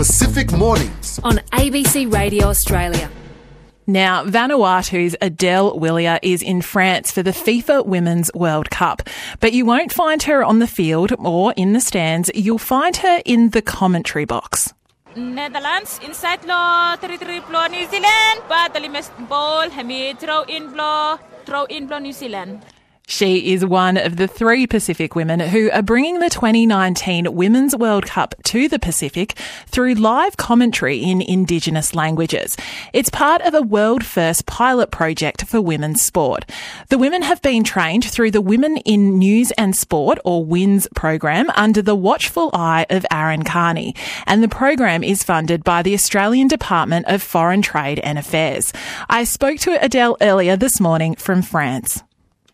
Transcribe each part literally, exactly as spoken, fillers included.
Pacific Mornings on A B C Radio Australia. Now, Vanuatu's Adele Willier is in France for the FIFA Women's World Cup. But you won't find her on the field or in the stands. You'll find her in the commentary box. Netherlands inside law, territory blow New Zealand, but the ball, Hamid throw in blow, throw in blow New Zealand. She is one of the three Pacific women who are bringing the twenty nineteen Women's World Cup to the Pacific through live commentary in Indigenous languages. It's part of a world-first pilot project for women's sport. The women have been trained through the Women in News and Sport, or WINS program, under the watchful eye of Aaron Carney, and the program is funded by the Australian Department of Foreign Trade and Affairs. I spoke to Adele earlier this morning from France.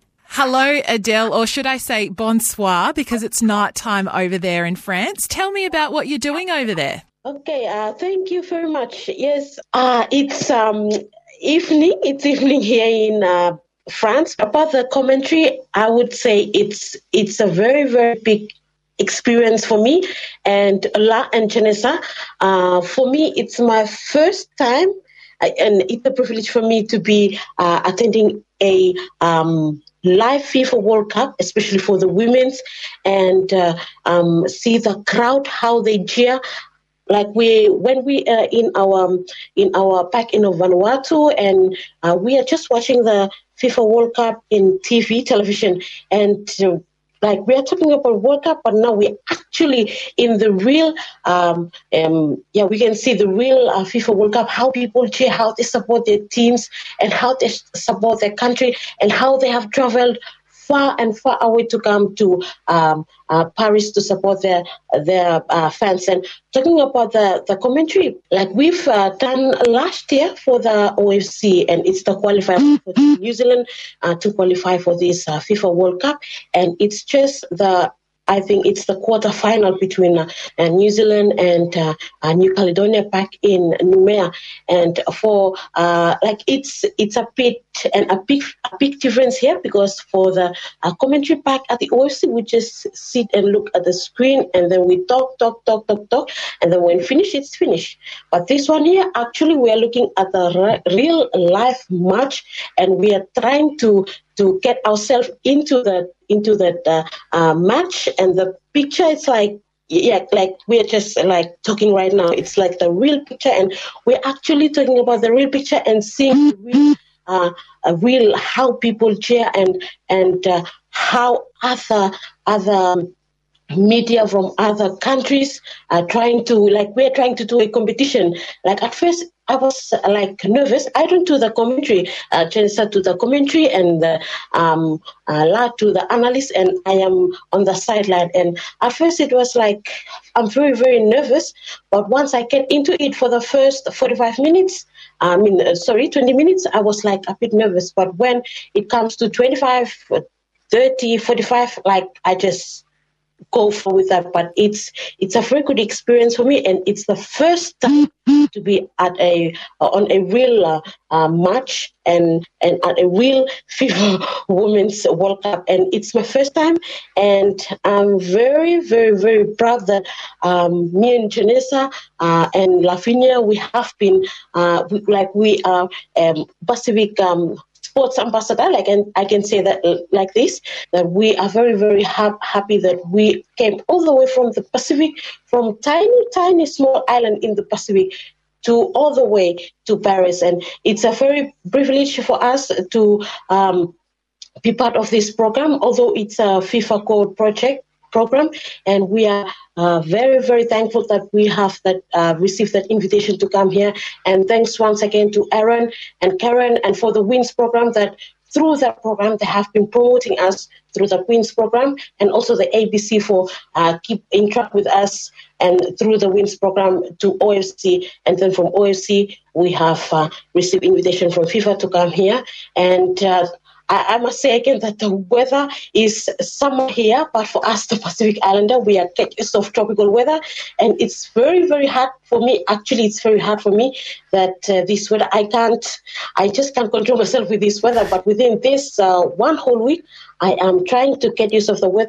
Hello, Adele, or should I say bonsoir, because it's night time over there in France. Tell me about what you're doing over there. Okay, uh, thank you very much. Yes, uh, it's um, evening. It's evening here in uh, France. About the commentary, I would say it's it's a very, very big experience for me and La and Janessa. Uh, for me, it's my first time, and it's a privilege for me to be uh, attending a um, live FIFA World Cup, especially for the women's, and uh, um, see the crowd, how they cheer. Like we, when we are in our in our back in Vanuatu, and uh, we are just watching the FIFA World Cup in T V, television, and uh, like we are talking about World Cup, but now we're actually in the real, um, um, yeah, we can see the real uh, FIFA World Cup, how people cheer, how they support their teams, and how they support their country, and how they have traveled far and far away to come to um, uh, Paris to support their their uh, fans. And talking about the, the commentary, like we've uh, done last year for the O F C, and it's the qualifier for New Zealand uh, to qualify for this uh, FIFA World Cup, and it's just the I think it's the quarter final between uh, uh, New Zealand and uh, uh, New Caledonia back in Noumea, and for uh, like it's it's a bit and a big a big difference here, because for the uh, commentary back at the O F C we just sit and look at the screen, and then we talk talk talk talk talk, and then when finished it's finished. But this one here, actually we are looking at the re- real live match, and we are trying to to get ourselves into the into that uh, uh, match, and the picture, it's like, yeah, like we're just like talking right now. It's like the real picture, and we're actually talking about the real picture and seeing the real, uh, a real how people cheer, and and uh, how other other media from other countries are trying to, like, we're trying to do a competition. Like at first I was uh, like nervous. I don't do the commentary, uh, Janessa to the commentary, and the, um, uh, La to the analyst, and I am on the sideline. And at first it was like, I'm very, very nervous. But once I get into it for the first forty-five minutes, I mean, uh, sorry, twenty minutes, I was like a bit nervous. But when it comes to twenty-five, thirty, forty-five, like I just go for with that. But it's it's a very good experience for me, and it's the first time to be at a uh, on a real uh, uh, match and and at a real FIFA Women's World Cup, and it's my first time, and I'm very very very proud that um, me and Janessa uh, and Lavinia, we have been uh, we, like we are um, Pacific Um, sports ambassador, like, and I can say that uh, like this, that we are very, very ha- happy that we came all the way from the Pacific, from tiny, tiny, small island in the Pacific, to all the way to Paris. And it's a very privilege for us to um, be part of this program, although it's a FIFA Code project program, and we are uh, very, very thankful that we have that uh, received that invitation to come here. And thanks once again to Aaron and Karen, and for the WINS program, that through that program they have been promoting us through the WINS program, and also the A B C for uh, keep in track with us, and through the WINS program to O F C, and then from O F C we have uh, received invitation from FIFA to come here. And uh, I, I must say again that the weather is summer here, but for us, the Pacific Islander, we are used of tropical weather, and it's very, very hard for me. Actually, it's very hard for me that uh, this weather, I can't, I just can't control myself with this weather. But within this uh, one whole week, I am trying to get used of the weather.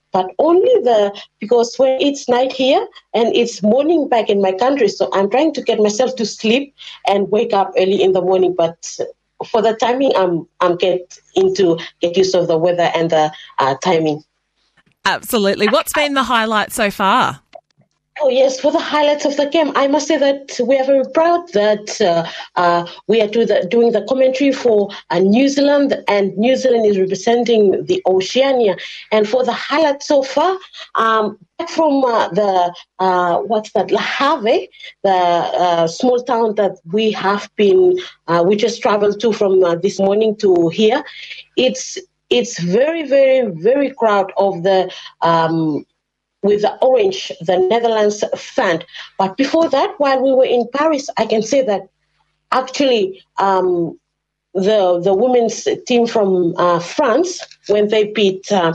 but only the, because when it's night here and it's morning back in my country, so I'm trying to get myself to sleep and wake up early in the morning, but for the timing, I'm I'm get into get used of the weather and the uh, timing. Absolutely. What's been the highlight so far? Oh, yes, for the highlights of the game, I must say that we are very proud that uh, uh, we are do the, doing the commentary for uh, New Zealand, and New Zealand is representing the Oceania. And for the highlights so far, um, back from uh, the, uh, what's that, La Have, the uh, small town that we have been, uh, we just traveled to from uh, this morning to here, it's it's very, very, very proud of the um with the orange, the Netherlands fan. But before that, while we were in Paris, I can say that actually um, the the women's team from uh, France, when they beat uh,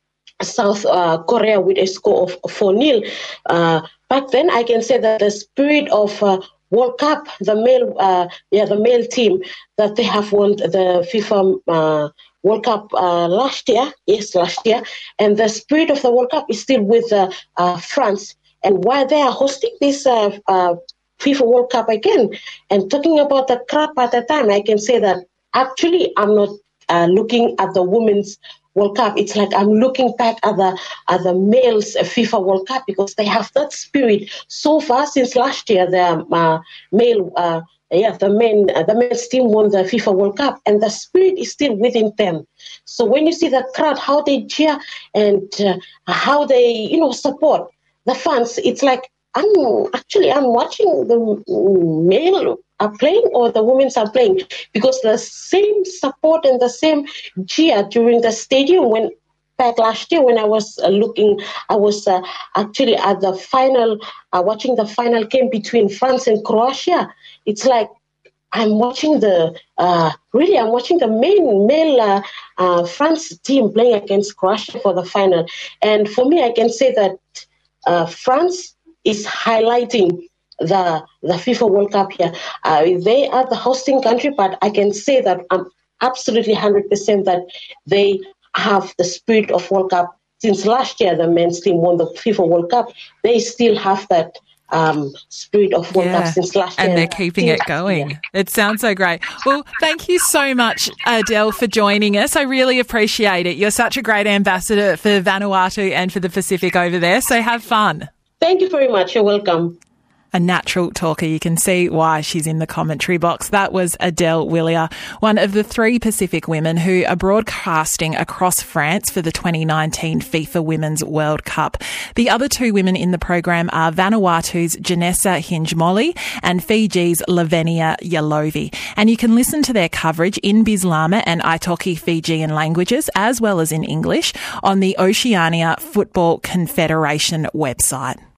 South uh, Korea with a score of four nil, uh, back then I can say that the spirit of uh, World Cup, the male, uh, yeah, the male team, that they have won the FIFA uh, World Cup uh, last year, yes, last year, and the spirit of the World Cup is still with uh, uh, France. And while they are hosting this uh, uh, FIFA World Cup again, and talking about the crowd at the time, I can say that actually I'm not uh, looking at the women's World Cup. It's like I'm looking back at the at the males FIFA World Cup, because they have that spirit so far. Since last year, the uh, male. Uh, Yeah, the men, uh, the men's team won the FIFA World Cup, and the spirit is still within them. So when you see the crowd, how they cheer and uh, how they, you know, support the fans, it's like I'm actually I'm watching the male are playing or the women are playing, because the same support and the same cheer during the stadium when. Back last year when I was uh, looking, I was uh, actually at the final, uh, watching the final game between France and Croatia. It's like I'm watching the, uh, really I'm watching the main male uh, uh, France team playing against Croatia for the final. And for me, I can say that uh, France is highlighting the the FIFA World Cup here. Uh, they are the hosting country, but I can say that I'm absolutely one hundred percent that they have the spirit of World Cup. Since last year, the men's team won the FIFA World Cup. They still have that um, spirit of World yeah. Cup since last and year. And they're keeping it going. Yeah. It sounds so great. Well, thank you so much, Adele, for joining us. I really appreciate it. You're such a great ambassador for Vanuatu and for the Pacific over there, so have fun. Thank you very much. You're welcome. A natural talker. You can see why she's in the commentary box. That was Adele Willier, one of the three Pacific women who are broadcasting across France for the twenty nineteen FIFA Women's World Cup. The other two women in the program are Vanuatu's Janessa Hinge-Molly and Fiji's Lavenia Yalovi. And you can listen to their coverage in Bislama and Aitoki Fijian languages, as well as in English, on the Oceania Football Confederation website.